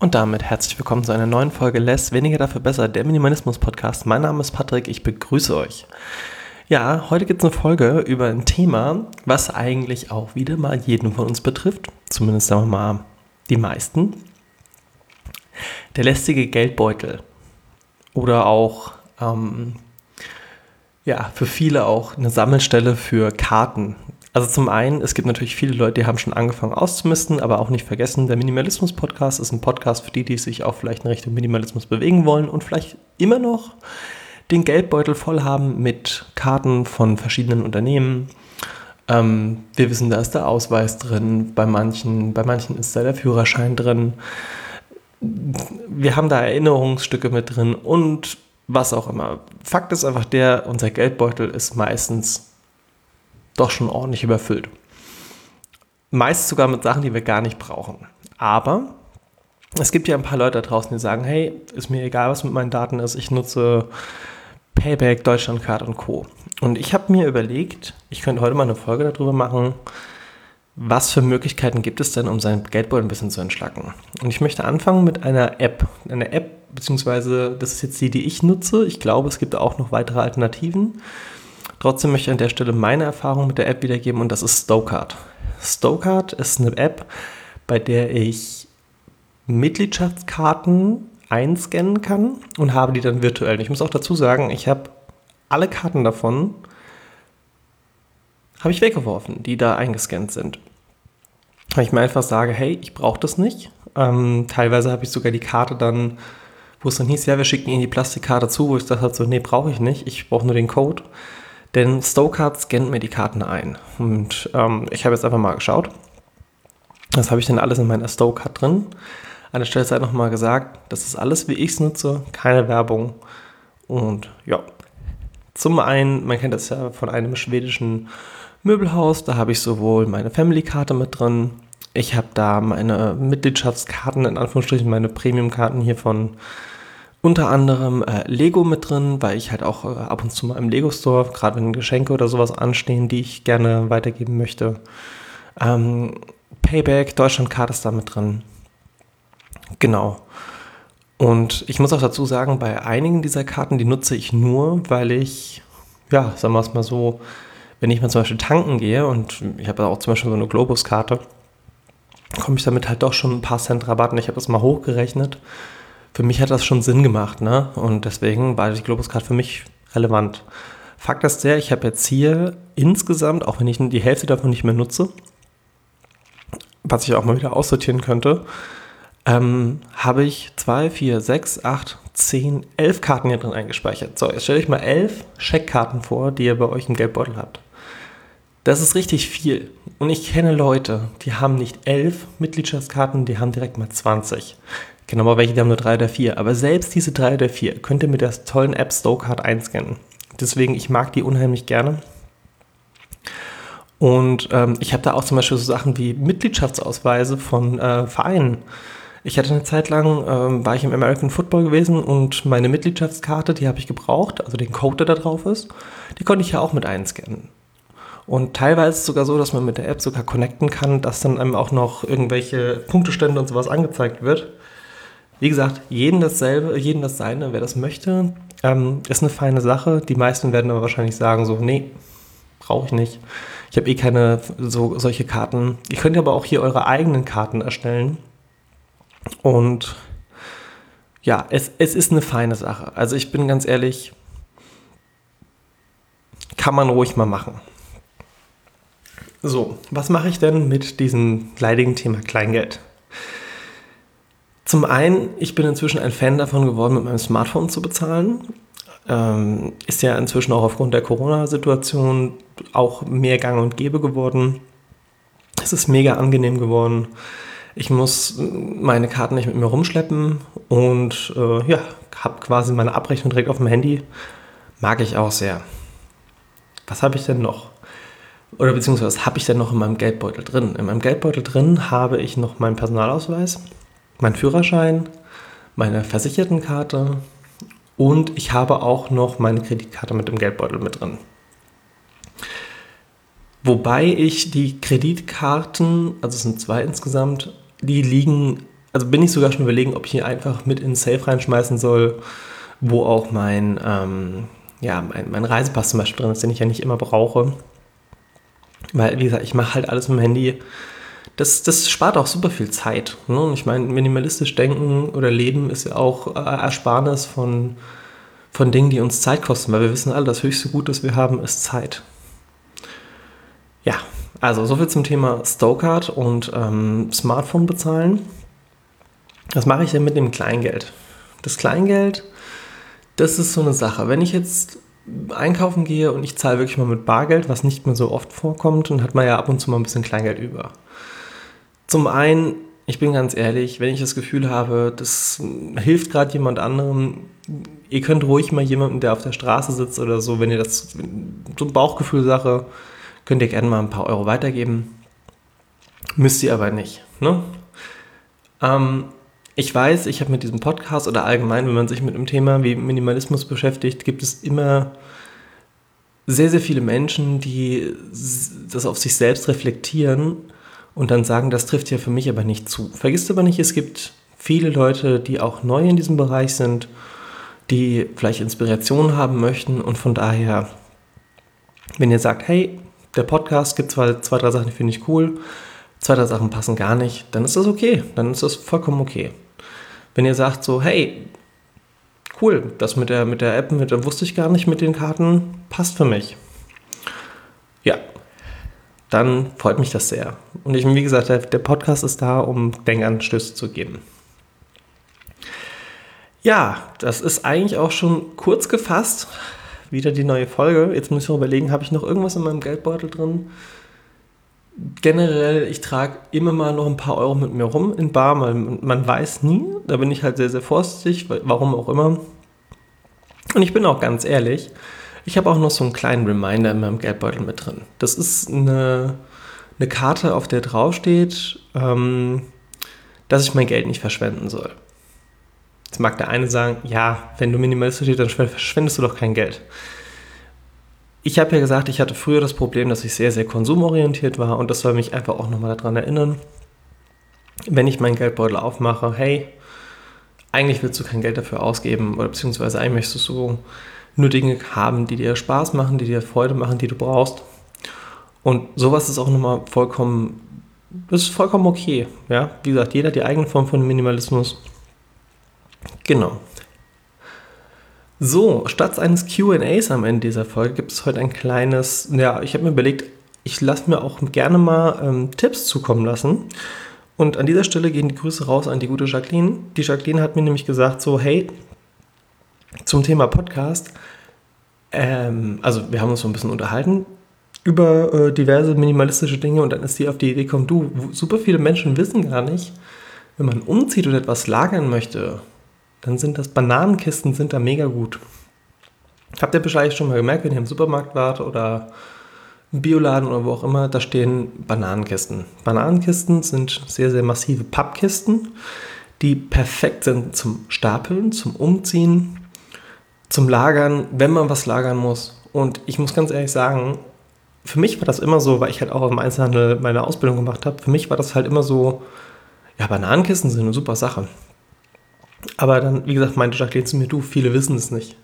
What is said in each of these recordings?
Und damit herzlich willkommen zu einer neuen Folge Less, weniger dafür besser, der Minimalismus-Podcast. Mein Name ist Patrick, ich begrüße euch. Ja, heute gibt es eine Folge über ein Thema, was eigentlich auch wieder mal jeden von uns betrifft. Zumindest sagen wir mal die meisten. Der lästige Geldbeutel. Oder auch, für viele auch eine Sammelstelle für Karten. Also zum einen, es gibt natürlich viele Leute, die haben schon angefangen auszumisten, aber auch nicht vergessen, der Minimalismus-Podcast ist ein Podcast für die sich auch vielleicht in Richtung Minimalismus bewegen wollen und vielleicht immer noch den Geldbeutel voll haben mit Karten von verschiedenen Unternehmen. Wir wissen, da ist der Ausweis drin, bei manchen ist da der Führerschein drin. Wir haben da Erinnerungsstücke mit drin und was auch immer. Fakt ist einfach unser Geldbeutel ist meistens doch schon ordentlich überfüllt. Meist sogar mit Sachen, die wir gar nicht brauchen. Aber es gibt ja ein paar Leute da draußen, die sagen, hey, ist mir egal, was mit meinen Daten ist, ich nutze Payback, Deutschlandcard und Co. Und ich habe mir überlegt, ich könnte heute mal eine Folge darüber machen, was für Möglichkeiten gibt es denn, um sein Geldbeutel ein bisschen zu entschlacken. Und ich möchte anfangen mit einer App. Eine App, beziehungsweise das ist jetzt die ich nutze. Ich glaube, es gibt auch noch weitere Alternativen. Trotzdem möchte ich an der Stelle meine Erfahrung mit der App wiedergeben und das ist Stocard. Stocard ist eine App, bei der ich Mitgliedschaftskarten einscannen kann und habe die dann virtuell. Ich muss auch dazu sagen, ich habe alle Karten davon habe ich weggeworfen, die da eingescannt sind. Weil ich mir einfach sage, hey, ich brauche das nicht. Teilweise habe ich sogar die Karte dann, wo es dann hieß, ja, wir schicken Ihnen die Plastikkarte zu, wo ich dachte so, nee, brauche ich nicht, ich brauche nur den Code. Denn Stocard scannt mir die Karten ein. Und ich habe jetzt einfach mal geschaut. Das habe ich dann alles in meiner Stocard drin. An der Stelle sei nochmal gesagt, das ist alles, wie ich es nutze, keine Werbung. Und ja, zum einen, man kennt das ja von einem schwedischen Möbelhaus, da habe ich sowohl meine Family-Karte mit drin, ich habe da meine Mitgliedschaftskarten, in Anführungsstrichen meine Premium-Karten hier von unter anderem Lego mit drin, weil ich halt auch ab und zu mal im Lego-Store, gerade wenn Geschenke oder sowas anstehen, die ich gerne weitergeben möchte. Payback, Deutschlandcard ist da mit drin. Genau. Und ich muss auch dazu sagen, bei einigen dieser Karten, die nutze ich nur, weil ich, ja, sagen wir es mal so, wenn ich mal zum Beispiel tanken gehe und ich habe auch zum Beispiel so eine Globus-Karte, komme ich damit halt doch schon ein paar Cent Rabatt und ich habe das mal hochgerechnet. Für mich hat das schon Sinn gemacht, ne? Und deswegen war die Globus-Card für mich relevant. Fakt ist ich habe jetzt hier insgesamt, auch wenn ich die Hälfte davon nicht mehr nutze, was ich auch mal wieder aussortieren könnte, habe ich 2, 4, 6, 8, 10, 11 Karten hier drin eingespeichert. So, jetzt stelle ich mal 11 Scheckkarten vor, die ihr bei euch im Geldbeutel habt. Das ist richtig viel. Und ich kenne Leute, die haben nicht 11 Mitgliedschaftskarten, die haben direkt mal 20. Ich kenne aber welche, die haben nur 3 oder 4. Aber selbst diese 3 oder 4 könnt ihr mit der tollen App Stocard einscannen. Deswegen, ich mag die unheimlich gerne. Und ich habe da auch zum Beispiel so Sachen wie Mitgliedschaftsausweise von Vereinen. Ich hatte eine Zeit lang, war ich im American Football gewesen und meine Mitgliedschaftskarte, die habe ich gebraucht, also den Code, der da drauf ist, die konnte ich ja auch mit einscannen. Und teilweise ist es sogar so, dass man mit der App sogar connecten kann, dass dann einem auch noch irgendwelche Punktestände und sowas angezeigt wird. Wie gesagt, jedem das Seine, wer das möchte, ist eine feine Sache. Die meisten werden aber wahrscheinlich sagen so, nee, brauche ich nicht. Ich habe keine solche Karten. Ihr könnt aber auch hier eure eigenen Karten erstellen. Und ja, es ist eine feine Sache. Also ich bin ganz ehrlich, kann man ruhig mal machen. So, was mache ich denn mit diesem leidigen Thema Kleingeld? Zum einen, ich bin inzwischen ein Fan davon geworden, mit meinem Smartphone zu bezahlen. Ist ja inzwischen auch aufgrund der Corona-Situation auch mehr gang und gäbe geworden. Es ist mega angenehm geworden. Ich muss meine Karten nicht mit mir rumschleppen und habe quasi meine Abrechnung direkt auf dem Handy. Mag ich auch sehr. Was habe ich denn noch? Oder beziehungsweise was habe ich denn noch in meinem Geldbeutel drin? In meinem Geldbeutel drin habe ich noch meinen Personalausweis, meinen Führerschein, meine Versichertenkarte und ich habe auch noch meine Kreditkarte mit dem Geldbeutel mit drin. Wobei ich die Kreditkarten, also es sind 2 insgesamt, die liegen also bin ich sogar schon überlegen, ob ich hier einfach mit in Safe reinschmeißen soll, wo auch mein Reisepass zum Beispiel drin ist, den ich ja nicht immer brauche. Weil, wie gesagt, ich mache halt alles mit dem Handy. Das spart auch super viel Zeit. Ne? Und ich meine, minimalistisch denken oder leben ist ja auch Ersparnis von Dingen, die uns Zeit kosten. Weil wir wissen alle, das höchste Gut, das wir haben, ist Zeit. Ja, also soviel zum Thema Stokart und Smartphone bezahlen. Was mache ich denn mit dem Kleingeld? Das Kleingeld, das ist so eine Sache. Wenn ich jetzt einkaufen gehe und ich zahle wirklich mal mit Bargeld, was nicht mehr so oft vorkommt, dann hat man ja ab und zu mal ein bisschen Kleingeld über. Zum einen, ich bin ganz ehrlich, wenn ich das Gefühl habe, das hilft gerade jemand anderem, ihr könnt ruhig mal jemanden, der auf der Straße sitzt oder so, wenn ihr das so eine Bauchgefühl-Sache, könnt ihr gerne mal ein paar Euro weitergeben. Müsst ihr aber nicht. Ne? Ich weiß, ich habe mit diesem Podcast oder allgemein, wenn man sich mit einem Thema wie Minimalismus beschäftigt, gibt es immer sehr, sehr viele Menschen, die das auf sich selbst reflektieren und dann sagen, das trifft ja für mich aber nicht zu. Vergisst aber nicht, es gibt viele Leute, die auch neu in diesem Bereich sind, die vielleicht Inspiration haben möchten und von daher, wenn ihr sagt, hey, der Podcast gibt zwar 2, 3 Sachen, die finde ich cool, 2, 3 Sachen passen gar nicht, dann ist das okay, dann ist das vollkommen okay. Wenn ihr sagt so, hey, cool, das mit der App, wusste ich gar nicht mit den Karten, passt für mich. Ja, dann freut mich das sehr. Und wie gesagt, der Podcast ist da, um Denkanstöße zu geben. Ja, das ist eigentlich auch schon kurz gefasst. Wieder die neue Folge. Jetzt muss ich noch überlegen, habe ich noch irgendwas in meinem Geldbeutel drin? Generell, ich trage immer mal noch ein paar Euro mit mir rum in bar, man weiß nie. Da bin ich halt sehr, sehr vorsichtig, warum auch immer. Und ich bin auch ganz ehrlich, ich habe auch noch so einen kleinen Reminder in meinem Geldbeutel mit drin. Das ist eine Karte, auf der draufsteht, dass ich mein Geld nicht verschwenden soll. Jetzt mag der eine sagen, ja, wenn du minimalistisch bist, dann verschwendest du doch kein Geld. Ich habe ja gesagt, ich hatte früher das Problem, dass ich sehr, sehr konsumorientiert war und das soll mich einfach auch nochmal daran erinnern, wenn ich meinen Geldbeutel aufmache, hey, eigentlich willst du kein Geld dafür ausgeben oder beziehungsweise eigentlich möchtest du nur Dinge haben, die dir Spaß machen, die dir Freude machen, die du brauchst. Und sowas ist auch nochmal vollkommen okay. Ja? Wie gesagt, jeder hat die eigene Form von Minimalismus. Genau. So, statt eines Q&As am Ende dieser Folge gibt es heute ein kleines, ich habe mir überlegt, ich lasse mir auch gerne mal Tipps zukommen lassen. Und an dieser Stelle gehen die Grüße raus an die gute Jacqueline. Die Jacqueline hat mir nämlich gesagt so, hey, zum Thema Podcast, also wir haben uns so ein bisschen unterhalten über diverse minimalistische Dinge und dann ist die auf die Idee gekommen, super viele Menschen wissen gar nicht, wenn man umzieht oder etwas lagern möchte, dann sind das Bananenkisten, sind da mega gut. Habt ihr wahrscheinlich schon mal gemerkt, wenn ihr im Supermarkt wart oder im Bioladen oder wo auch immer, da stehen Bananenkisten. Bananenkisten sind sehr, sehr massive Pappkisten, die perfekt sind zum Stapeln, zum Umziehen, zum Lagern, wenn man was lagern muss. Und ich muss ganz ehrlich sagen, für mich war das immer so, weil ich halt auch im Einzelhandel meine Ausbildung gemacht habe, für mich war das halt immer so, ja, Bananenkisten sind eine super Sache. Aber dann, wie gesagt, meinte Jacqueline zu mir, viele wissen es nicht.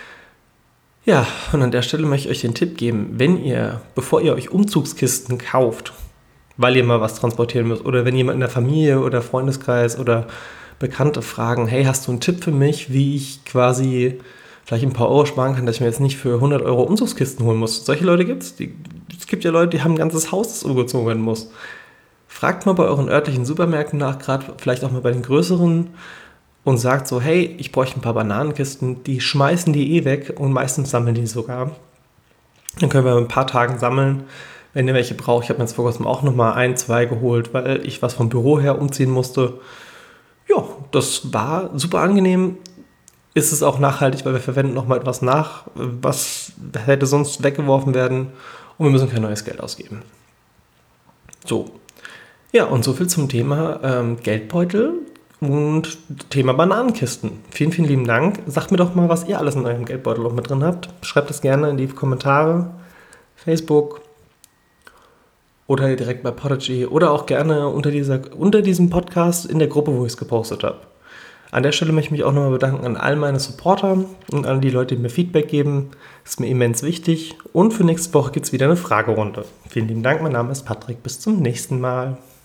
Ja, und an der Stelle möchte ich euch den Tipp geben, bevor ihr euch Umzugskisten kauft, weil ihr mal was transportieren müsst, oder wenn jemand in der Familie oder Freundeskreis oder Bekannte fragen, hey, hast du einen Tipp für mich, wie ich quasi vielleicht ein paar Euro sparen kann, dass ich mir jetzt nicht für 100 Euro Umzugskisten holen muss. Solche Leute gibt es. Es gibt ja Leute, die haben ein ganzes Haus, das umgezogen werden muss. Fragt mal bei euren örtlichen Supermärkten nach, gerade vielleicht auch mal bei den größeren, und sagt so, hey, ich bräuchte ein paar Bananenkisten, die schmeißen die weg und meistens sammeln die sogar. Dann können wir in ein paar Tagen sammeln, wenn ihr welche braucht. Ich habe mir jetzt vor kurzem auch nochmal 1, 2 geholt, weil ich was vom Büro her umziehen musste. Ja, das war super angenehm. Ist es auch nachhaltig, weil wir verwenden nochmal etwas nach, was hätte sonst weggeworfen werden und wir müssen kein neues Geld ausgeben. So. Ja, und so viel zum Thema Geldbeutel. Und Thema Bananenkisten. Vielen, vielen lieben Dank. Sagt mir doch mal, was ihr alles in eurem Geldbeutel noch mit drin habt. Schreibt es gerne in die Kommentare, Facebook oder direkt bei Podigy oder auch gerne unter diesem Podcast in der Gruppe, wo ich es gepostet habe. An der Stelle möchte ich mich auch nochmal bedanken an all meine Supporter und an die Leute, die mir Feedback geben. Das ist mir immens wichtig. Und für nächste Woche gibt es wieder eine Fragerunde. Vielen lieben Dank, mein Name ist Patrick. Bis zum nächsten Mal.